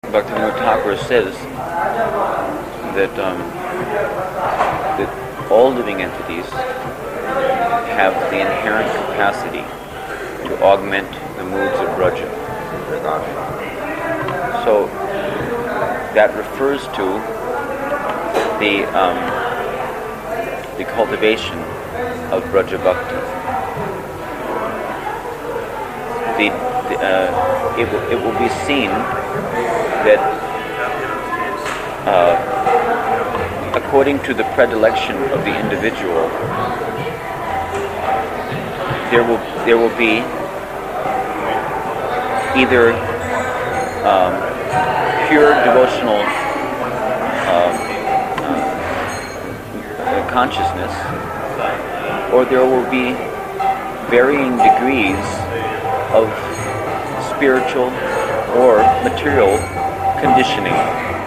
Bhaktivinoda Thakur says that all living entities have the inherent capacity to augment the moods of Braja. So that refers to the cultivation of Braja Bhakti. It will be seen that according to the predilection of the individual, there will be either pure devotional consciousness, or there will be varying degrees of spiritual or material conditioning.